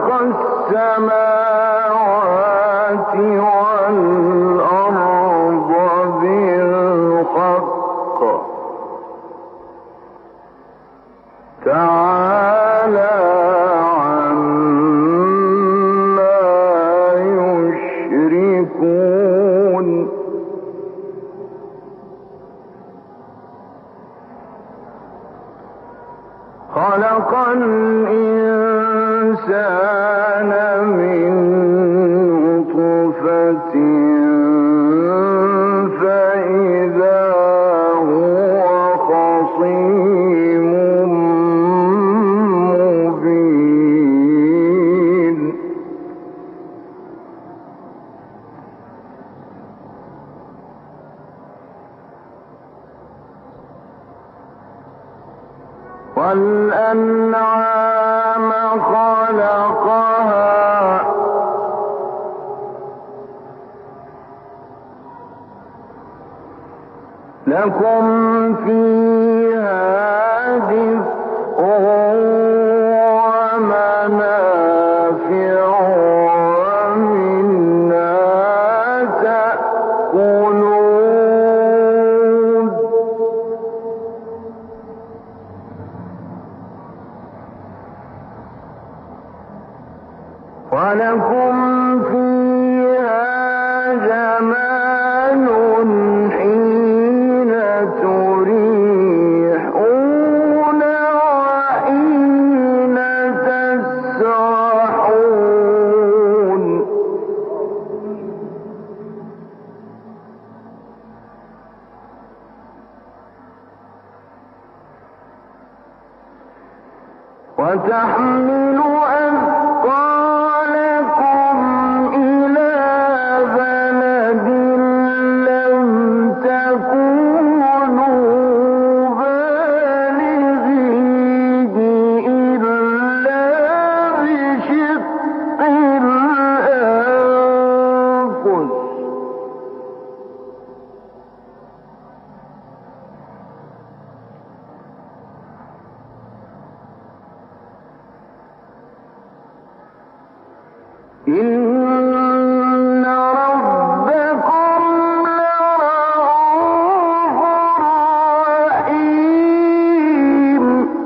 السماوات والأرض بالحق تعالى عما يشركون خلق الإنسان من نطفة فإذا هو خصيم مبين والأنعام خلقها لكم فيها دفء ومنافع ومنها تأكلون ولكم فيها جمال حين تريحون وحين تسرحون وتحمل أثقالكم إلى بلد لم تكونوا بالغيه إلا بشق الأنفس إن ربكم لرؤوف رحيم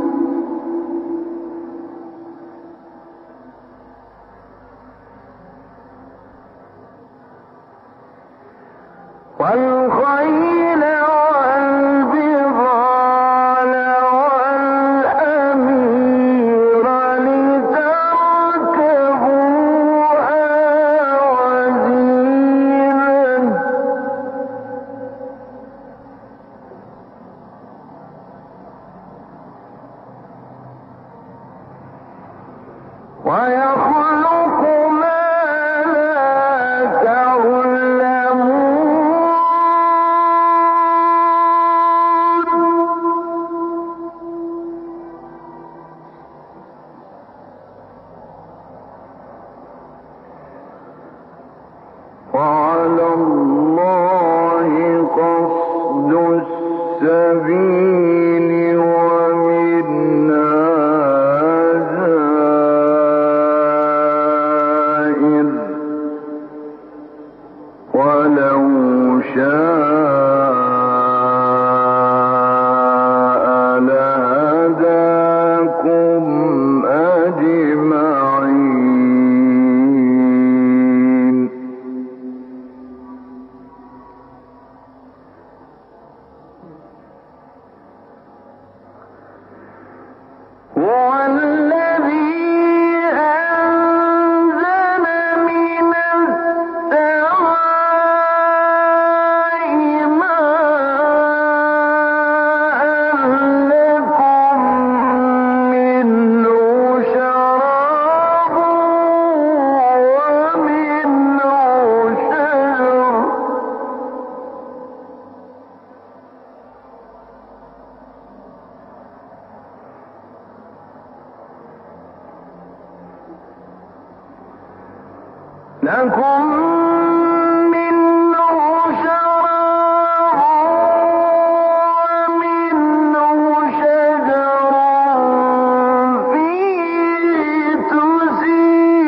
والخيل والبغال والحمير لتركبوها وزينة ويخلق ما لا تعلمون وعلى الله قصد السبيل ومنها زائر ولو شاء لهداكم أجمعين هو الذي أنزل من السماء ماء لكم منه شراب ومنه شجر لكم منه شراب ومنه شجر فيه تسيمون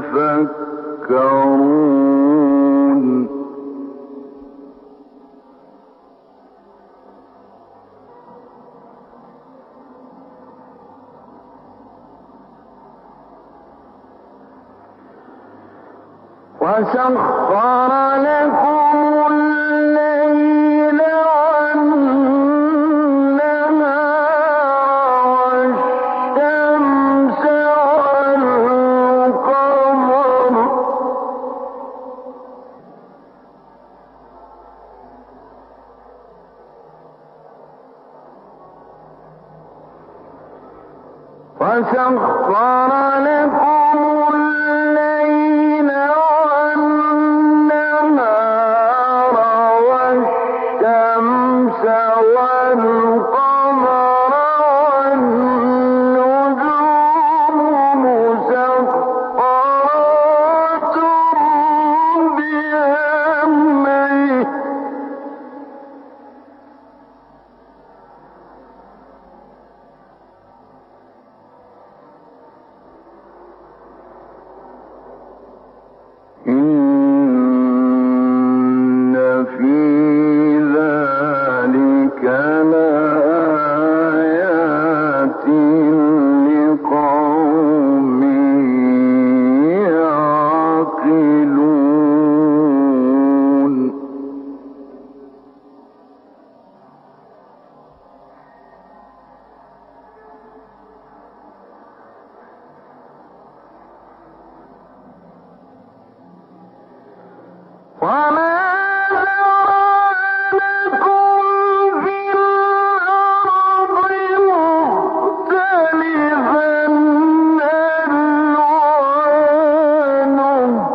يتفكرون وسخر لكم الليل والنهار والشمس والقمر وسخر لكم الليل والنهار والشمس والقمر والنجوم مسخرات بأمره إن في ذلك لآيات لقوم يعقلون وما ذرأ لكم في الأرض مختلفا ألوانه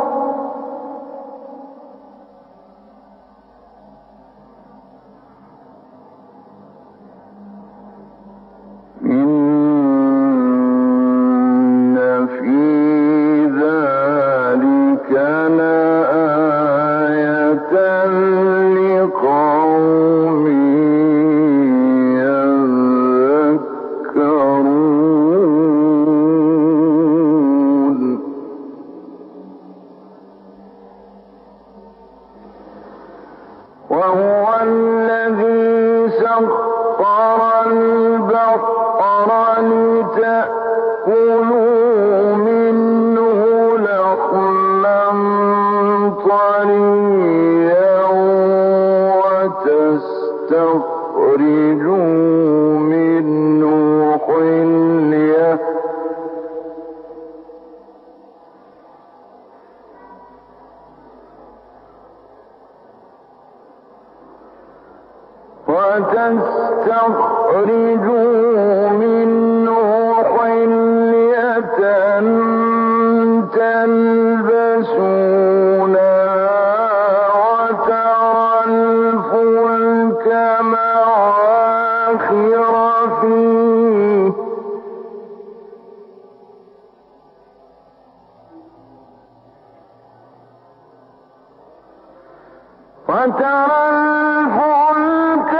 إن في ذلك لآية لقوم يذكرون وهو الذي سخر البحر لتأكلوا منه لحما طريا وتستخرجوا منه حلية تلبسونها وترى الفلك مواخر فيه وترى الفلك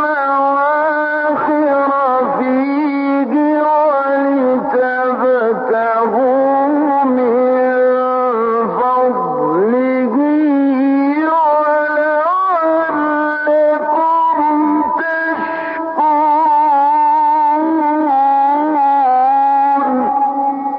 مواخر فيه ولتبتغوا من فضله ولعلكم تشكرون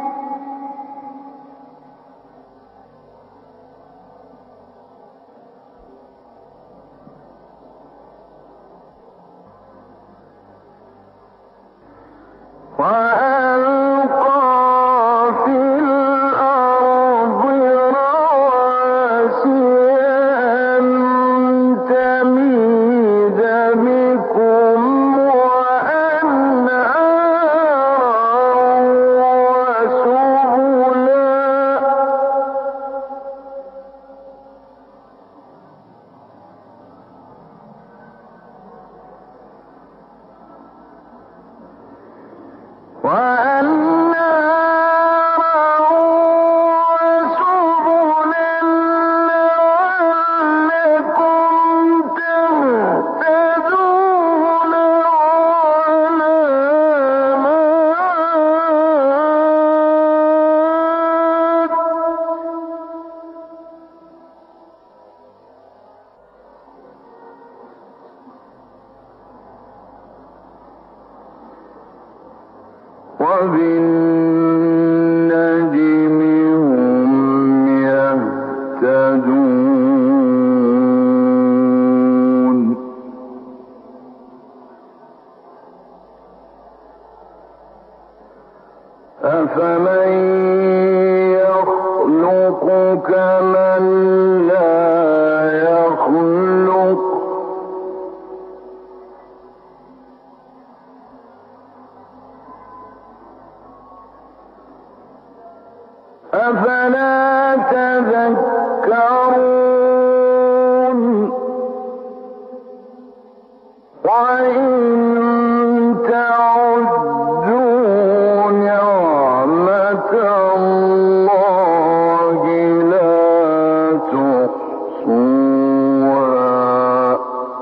كمن لا يخلق أفلا تذكرون وإن تعدوا نعمة الله لا تحصوها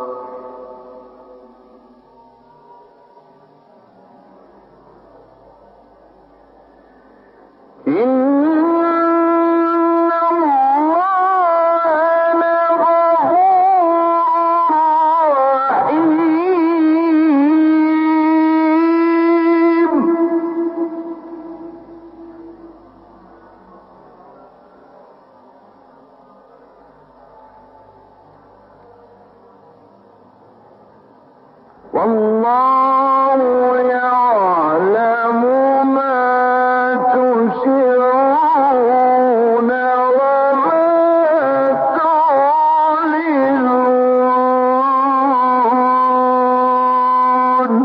والله يعلم ما تسرون وما تعلنون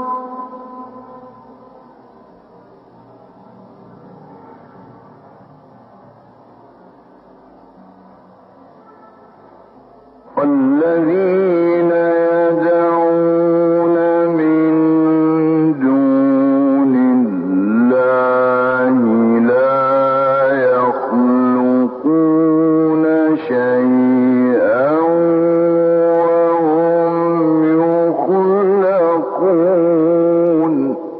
والذين يدعون من دون الله لا يخلقون شيئا وهم يخلقون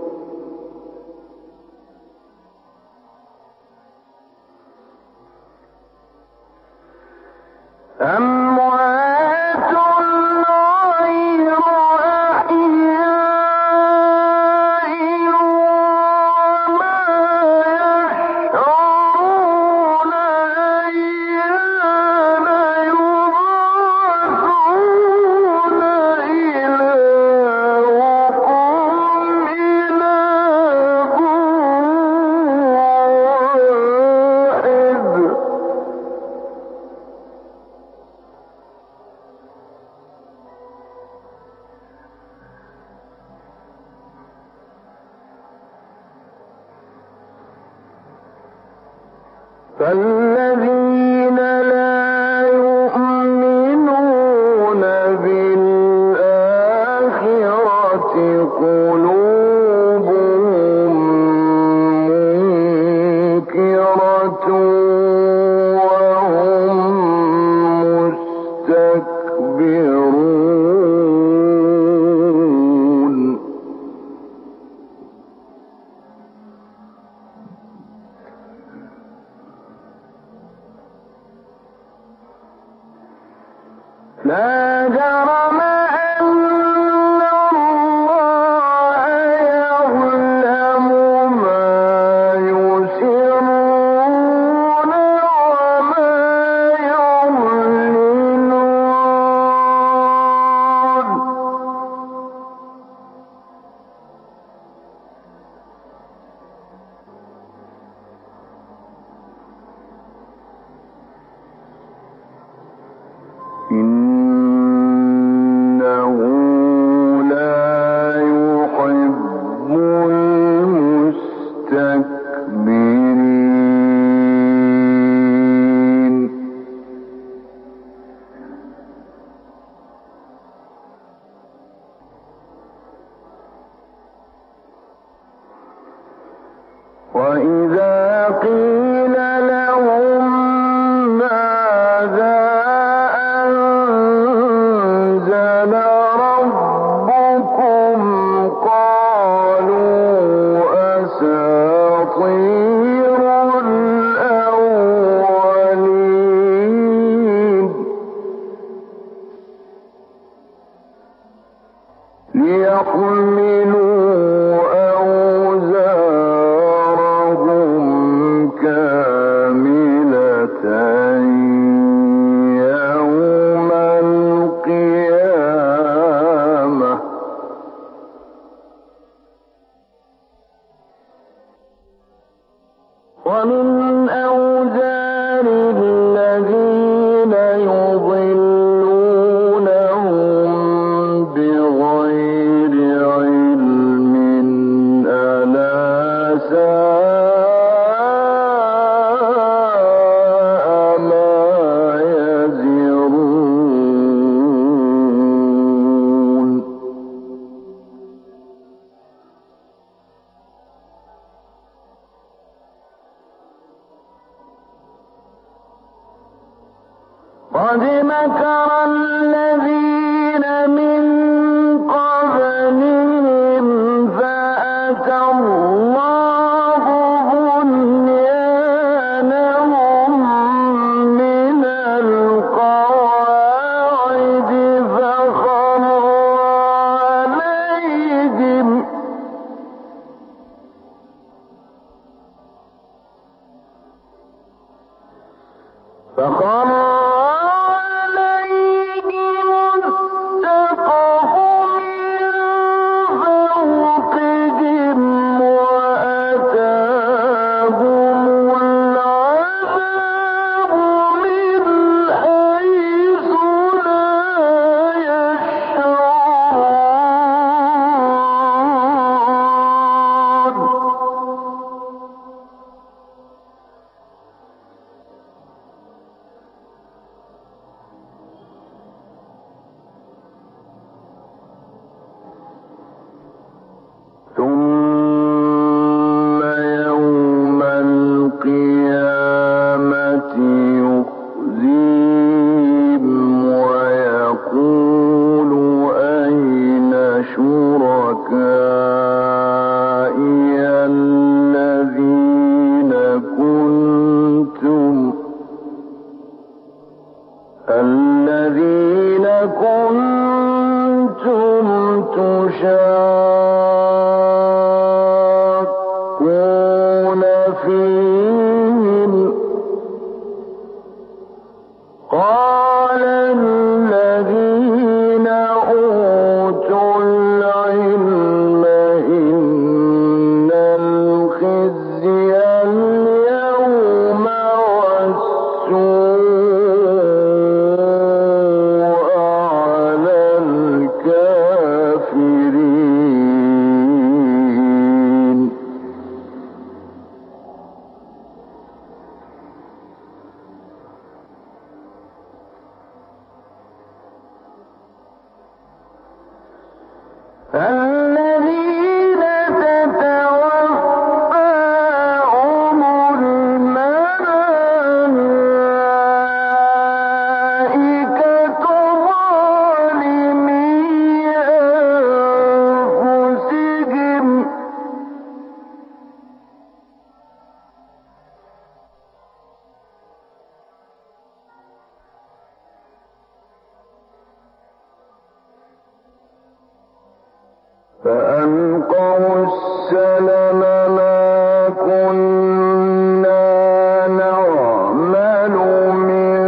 أموات غير أحياء وما يشعرون أيان يبعثون إلهكم إله واحد فالذين لا يؤمنون بالآخرة قلوبهم منكرة وهم مستكبرون لا جرم أن الله يعلم ما يسرون وما يعلنون إنه لا يحب المستكبرين وإذا قيل لهم ماذا أنزل ربكم قالوا أساطير الأولين ليحملوا أوزارهم كاملة يوم القيامة ومن أوزار قد مكر الذين من قبلهم فأتى الله بنيانهم من القواعد فخر عليهم السقف من فوقهم وأتاهم العذاب من حيث لا يشعرون ثم يوم القيامة يخزيهم ويقول أين شركائي الذين كنتم تشاقون فيهم قال الذين أوتوا العلم إن الخزي اليوم والسوء على الكافرين الذين تتوفاهم الملائكة ظالمي أنفسهم فألقوا السلم ما كنا نعمل من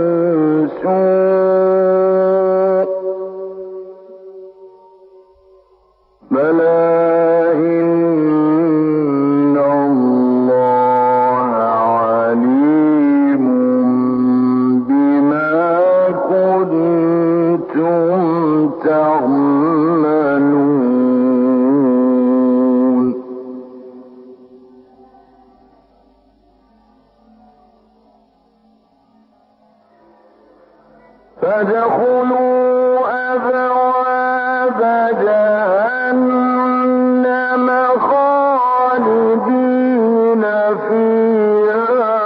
سوء بلى إن الله عليم بما كنتم تعملون فادخلوا أبواب جهنم خالدين فيها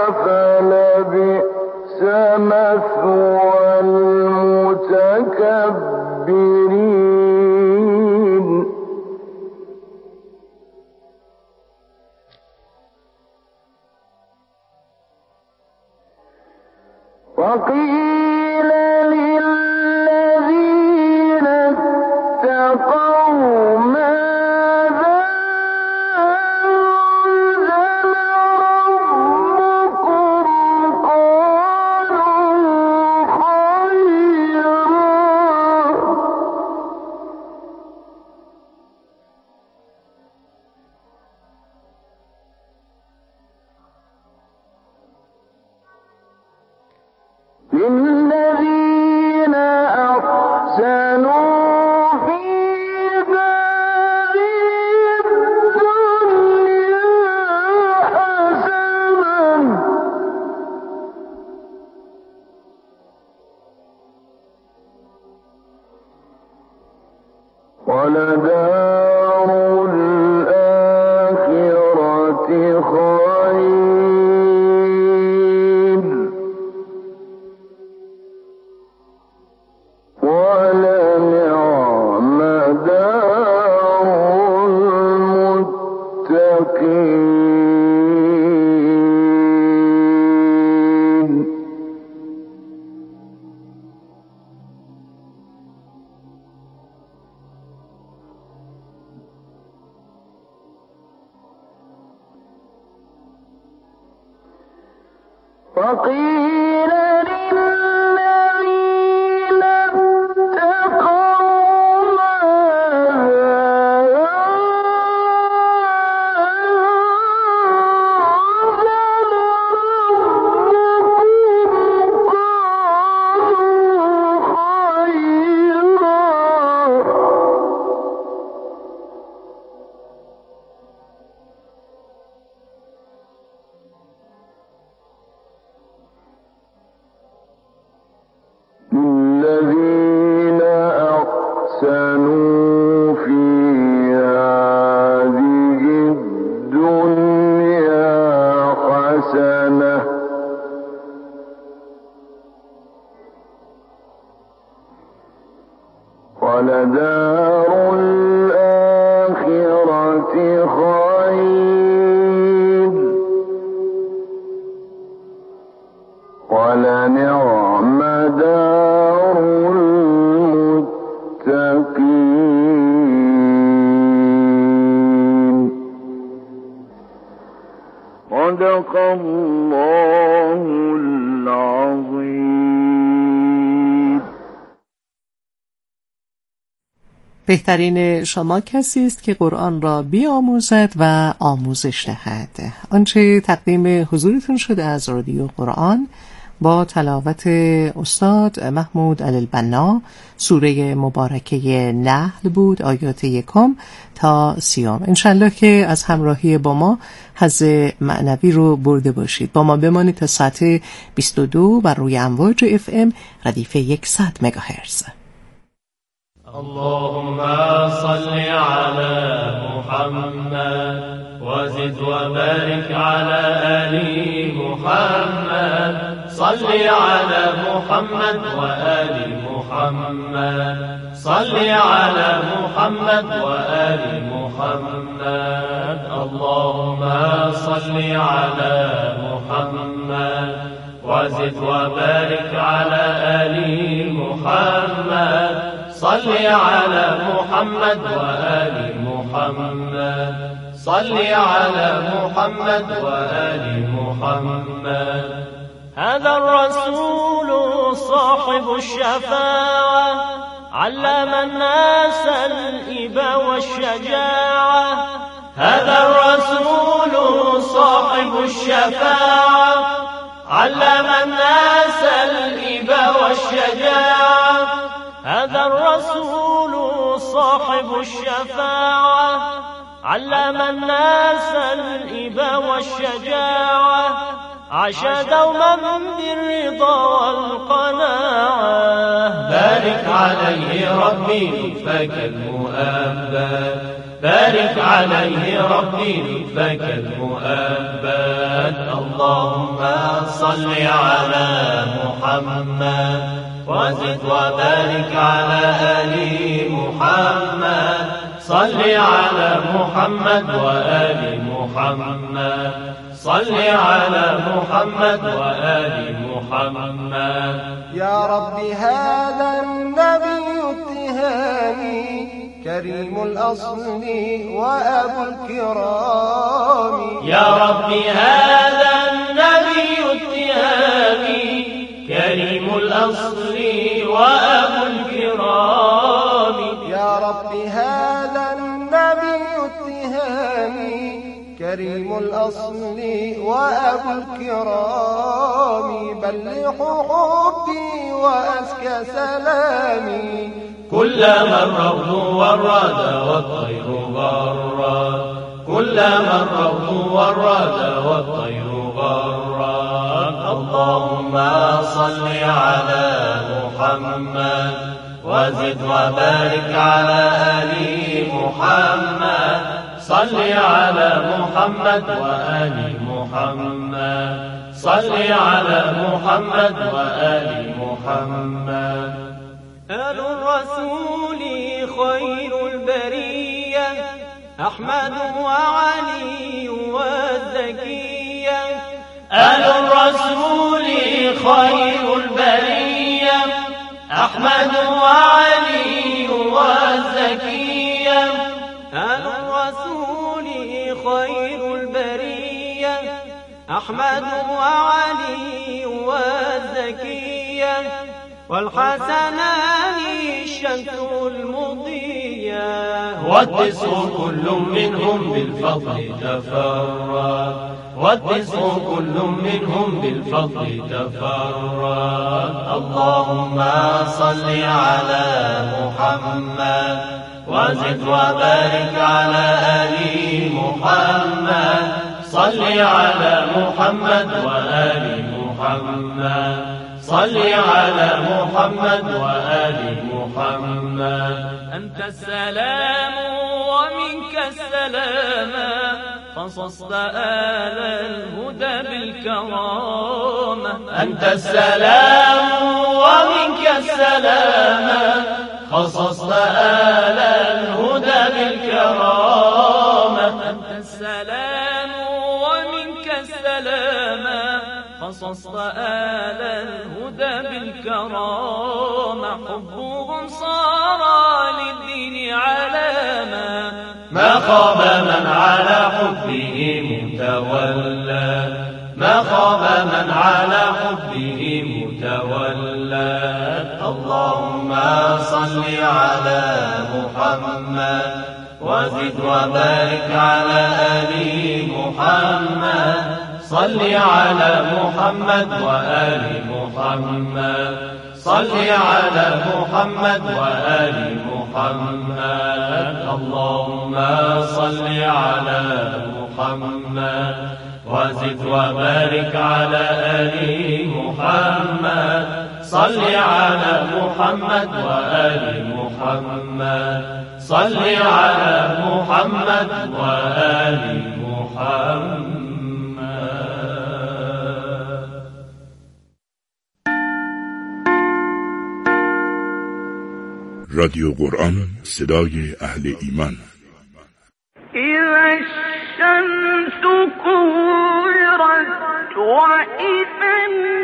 فلبئس مثوى المتكبرين وقيل للذين اتقوا ماذا أنزل ربكم قالوا خيرا للذين أحسنوا في هذه الدنيا حسنة ولدار الآخرة خير وقيل للذين اتقوا ماذا للذين أحسنوا في هذه الدنيا حسنة ولدار الآخرة خير ولنعم دار المتقين. صدق الله العظيم. بهترین شما کسی است که قرآن را بیاموزد و آموزش دهد. آنچه تقدیم حضورتون شده از رادیو قرآن با تلاوت استاد محمود علی البنا سوره مبارکه نحل بود، آیات 1 تا 30. انشالله که از همراهی با ما حظ معنوی رو برده باشید. با ما بمانید تا ساعت 22 بر روی امواج FM ردیف 100 مگاهرتز. اللهم صل على محمد وزد وبارك على آل محمد. صل على محمد وآل محمد. صل على محمد وآل محمد. اللهم صل على محمد وزد وبارك على آل محمد. صل على محمد وآل محمد. صل على محمد وآل محمد. هذا الرسول صاحب الشفاعة علم الناس الإبا والشجاعة. هذا الرسول صاحب الشفاعة علم الناس الإبا والشجاعة. هذا الرسول صاحب الشفاعة علم الناس الإبا والشجاعة. عاش دوما بالرضا والقناعة. بارك عليه ربي لطفك المؤبد. بارك عليه ربي لطفك المؤبد. اللهم صل على محمد وزد وبارك على آل محمد. صل على محمد وآل محمد. صل على محمد وآل محمد. يا رب هذا النبي اتهامي كريم الأصل وأبو الكرام. يا رب هذا النبي اتهامي كريم الأصل وأبو الكرام. يا رب هذا النبي اتهامي كريم الأصل وأبو الكرام. بلغوا حبي وأزكى سلامي كلما الروض والراد والطير غرد. كلما الروض والراد والطير غرد. اللهم صل على محمد وزد وبارك على آل محمد. صل على محمد وآل محمد. صل على محمد وآل محمد. آل الرسول خير البرية أحمد وعلي والزكية. آل الرسول خير البرية أحمد وعلي والزكية. آل الرسول خير البرية أحمد وعلي والحسنان الشمس المضية والتسع كل منهم بالفضل تفرد والتسع كل منهم بالفضل تفرد اللهم صل على محمد وزد وبارك على آل محمد صل على محمد وآل محمد صل على محمد وآل محمد أنت السلام ومنك السلام خصصت آل الهدى بالكرامة أنت السلام ومنك السلام خصصت آل الهدى بالكرامة أنت السلام ومنك السلام خصصت آل الهدى بالكرامة حبهم صار للدين علامة ما خاب من على حبه متولى ما خاب من على حبه متولى اللهم صل على محمد وزد وبارك على آل محمد صل على محمد وآل محمد صل على محمد وآل محمد اللهم صل على محمد وزد وبارك على آل محمد صل على محمد وآل محمد صل على محمد وآل محمد. رادیو قرآن، صدای اهل ایمان. اذا الشمس كورت و اذا